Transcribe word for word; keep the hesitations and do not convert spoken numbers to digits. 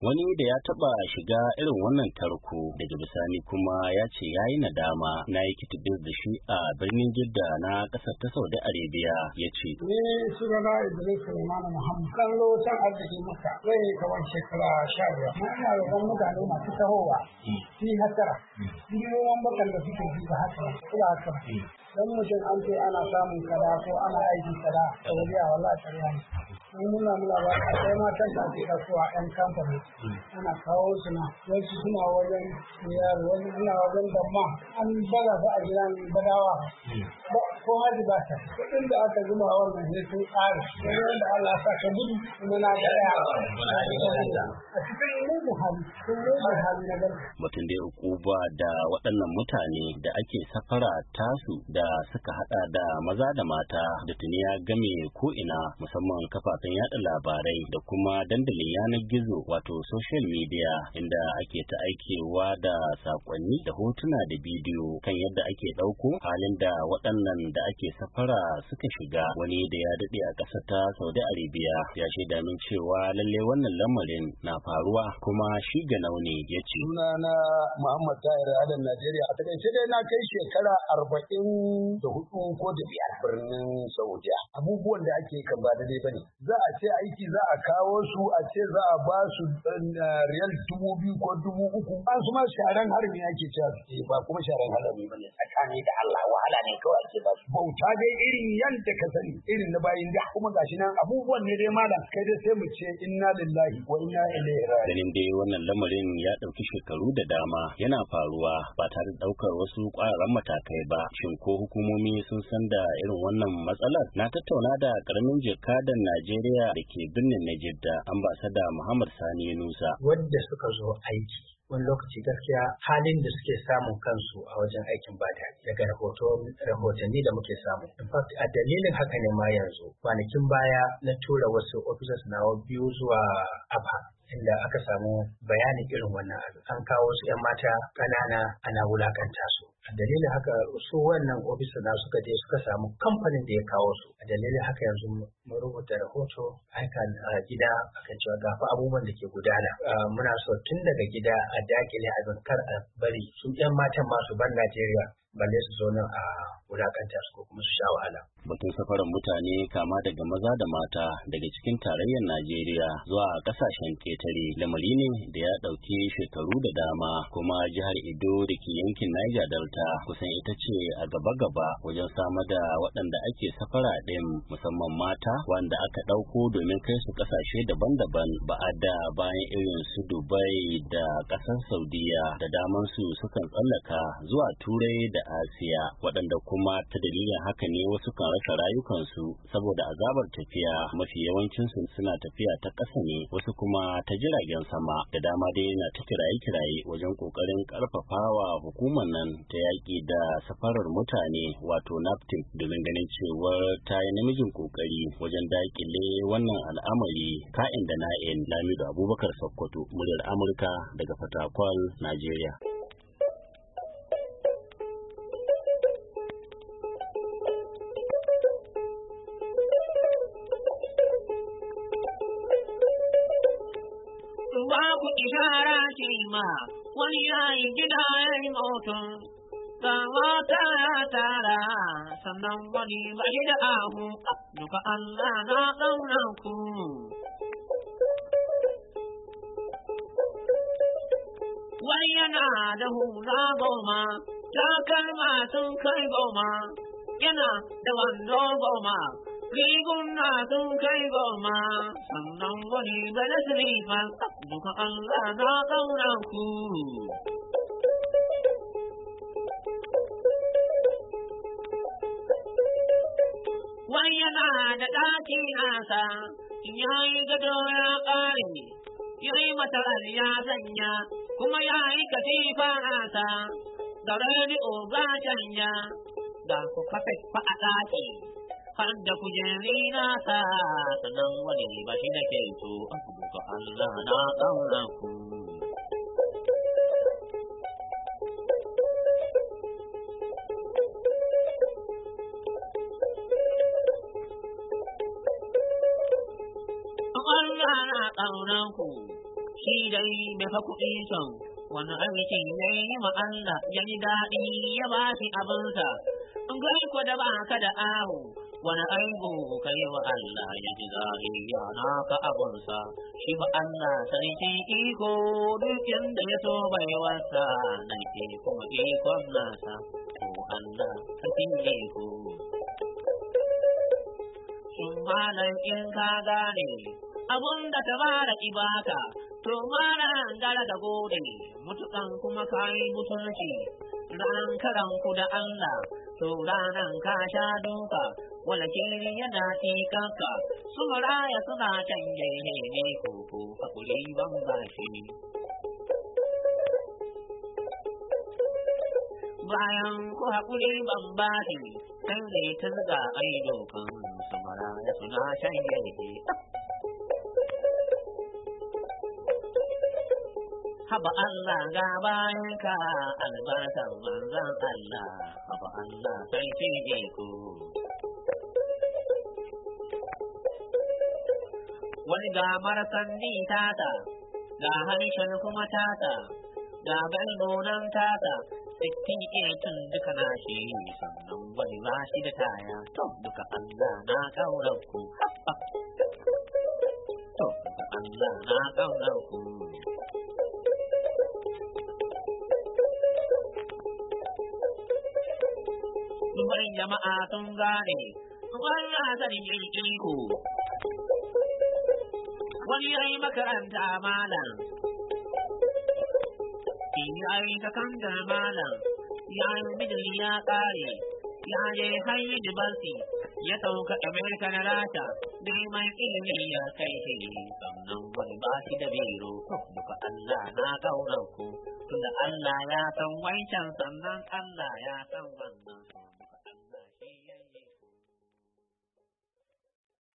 Wani da ya taba shiga irin wannan tarko daga bisani kuma ya ce ya yi nadama na yi kitibis da shi a birnin Jidda na ƙasar ta Saudi Arabia ya ce. Ni sunana Idris Suleiman Muhammad. Kallo can arziki maka zai kawai shekara sha biyar. Na ina roƙon mutane masu tahowa. Shi hasara. Biliyoyin bakan da suke ji da hasara. Kula hasara. Dan mutum an ce ana samun kada ko ana aiki kada a wajen wallahi ƙarya ne. Mun nuna muna ba a kai matan da ake kasuwa ɗan kamfani ana kawo su na wasu suna wajen siyar wani suna wajen damma an baza su a gidan badawa ko haji ba ta kuɗin da aka zuma wannan ne sun ƙare wani wanda Allah sa ka gudu kuma na ga ɗaya a cikin mugun hali sun mugun hali na gani. Mutum da ukuba da waɗannan mutane da ake safara tasu da suka haɗa da maza da mata da tuni ya game ko ina musamman kafafen yada labarai da kuma dandalin yanar gizo wato social media inda ake ta aikewa da sakonni da hotuna da bidiyo kan yadda ake ɗauko halin da waɗannan da ake safara suka shiga. Wani da ya daɗe a ƙasar ta Saudi Arabia ya shaida min cewa lalle wannan lamarin na faruwa kuma shi ga nauni ya ce. Sunana Muhammad Tahir Adan Najeriya. A takaice dai na kai shekara arba'in da hudu ko da biyar birnin Saudiya. Abubuwan da ake kan ba daidai bane. Za a ce aiki za a kawo su a ce za a ba su riyal dubu biyu ko dubu uku. An su ma sharan harami ake cewa su ba kuma sharan harami bane. Tsakani da Allah wahala ne kawai ake ba su. Bauta dai irin yadda ka sani irin na bayin da kuma gashi nan abubuwan ne dai malam kai dai sai mu ce inna lillahi wa inna ilaihi raji'un. Ganin dai wannan lamarin ya ɗauki shekaru da dama yana faruwa ba tare da ɗaukar wasu ƙwararren matakai ba. Shin ko hukumomi sun san da irin wannan matsalar? Na tattauna da ƙaramin jakadan Najeriya da ke birnin na Jidda, ambasada Muhammad Sani Yunusa. Wadda suka zo aiki wani lokaci gaskiya halin da suke samun kansu a wajen aikin ba da daga rahotanni da muke samu. In fact a dalilin haka ne ma yanzu kwanakin baya na tura wasu officers nawa biyu zuwa Aba inda aka samu bayanin irin wannan abu. An kawo su 'yan mata ƙanana ana wulakanta su. A dalilin haka su wannan ofisa na suka je suka samu kamfanin da ya kawo su. A dalilin haka yanzu mun rubuta rahoto aika a gida akan cewa ga fa abubuwan da ke gudana. Muna so tun daga gida a dakile abin kar a bari su 'yan matan masu bar Najeriya balle su zo nan a wulakanta su ko kuma su sha wahala. Batun safarar mutane kama daga maza da mata daga cikin tarayyar Najeriya zuwa kasashen ketare lamari ne da ya ɗauki shekaru da dama kuma jihar Edo da ke yankin Niger Delta kusan ita ce a gaba-gaba wajen samar da waɗanda ake safara ɗin musamman mata wanda aka ɗauko domin kai su ƙasashe daban-daban ba'a da bayan irin su Dubai da ƙasar Saudiya da daman su sukan tsallaka zuwa Turai da Asiya waɗanda kuma ta dalilin haka ne wasu kan rasa rayukansu saboda azabar tafiya. Mafi yawancinsu suna tafiya ta ƙasa ne wasu kuma ta jiragen sama. Da dama dai na ta kiraye-kiraye wajen ƙoƙarin ƙarfafawa hukumar nan ta yaƙi da safarar mutane wato NAFTIP domin ganin cewar ta yi namijin ƙoƙari wajen daƙile wannan al'amari. Ka'in da na'in. Lamido Abubakar Sokoto, muryar Amurka daga Fatakwal, Najeriya. Babu ishara ce ma wani yayi gida ya yi mutum, ga mata ya tara sannan wani ba shi da ahu, duka Allah na ƙaunar ku. Wai yana da hula goma, takalma sun kai goma, yana da wando goma. Riguna sun kai goma, sannan wani bada silifan, duka Allah na ƙaunar ku. Wai yana da ɗaki nasa, ya yi gado ya ƙare, ya yi mataral ya sanya, kuma ya yi katifa nasa, da rediyo ga canja, da ku kafa a ɗaki. Har da kujeri na sa sanan wani ba shi da ke so duka Allah na ƙauna ku. Allah na ƙaunar ku, shi dai bai fa kuɗi son wani aiki ya yi ma Allah ya ji daɗi ya ba shi abinsa, gai ko da ba ka da ahu wani aibu ka yi wa Allah ya ji daɗi ya naka abinsa, shi ba Allah sarki iko duk inda ya so bai wasa na ke kuma ikon nasa, ko Allah sarkin iko. Shin malam in ka gane abun da ta bara ibaka, to mara gara da gode mutukan kuma kayi mutunci, ran karanku da Allah to ranan ka sha duka, wala kiri yana tikanka su maraya suna canje ne ne koko hakuri ban bashi. Bayan ku hakuri ban bashi sai dai ta zaga ai dokan su maraya suna canje ne. Haba Allah ga bayanka albarkar manzon Allah, haba Allah sarki iko. Wani ga marasanni tata, ga harshen kuma tata, ga galbonan tata, sittin tun duka na shi, sannan wani ba shi da taya, to duka Allah na kaunar ku. To duka Allah na kaunar ku. Dubai jama'a sun gane, Allah sarkin iko. Wani ya yi makaranta malam, ya yi sakandar malam, ya yi midil ya ƙare, ya je har university, ya sauka Amerika na Rasha, neman ilimi ya kai shi, sannan wani ba shi da biro, duka Allah na ƙaunar ku, tunda Allah ya san wancan sannan Allah ya san wannan.